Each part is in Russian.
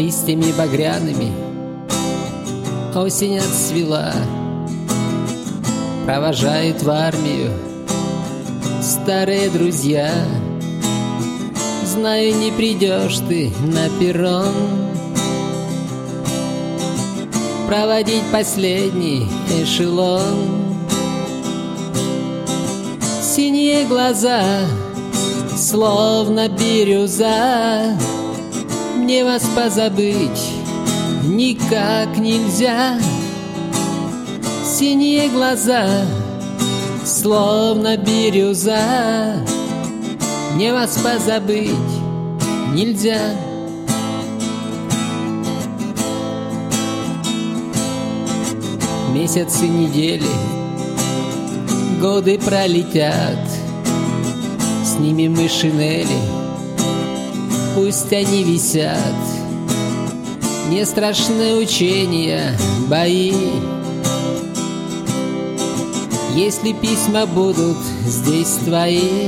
Листьями багряными осень отцвела, провожают в армию старые друзья. Знаю, не придешь ты на перрон проводить последний эшелон. Синие глаза, словно бирюза, мне вас позабыть никак нельзя. Синие глаза, словно бирюза, мне вас позабыть нельзя. Месяцы, недели, годы пролетят, снимем мы шинели, пусть они висят. Не страшны учения, бои, если письма будут здесь твои.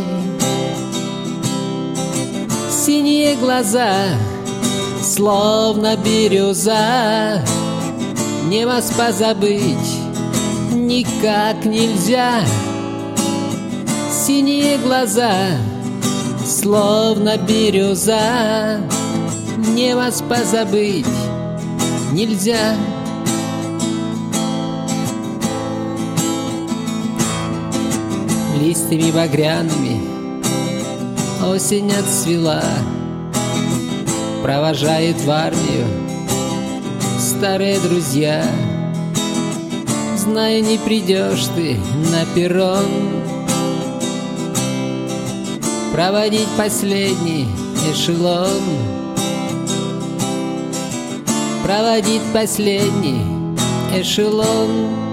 Синие глаза, словно бирюза, мне вас позабыть никак нельзя. Синие глаза, словно бирюза, мне вас позабыть нельзя. Листьями багряными осень отцвела, провожает в армию старые друзья. Знаю, не придешь ты на перрон проводить последний эшелон, проводить последний эшелон.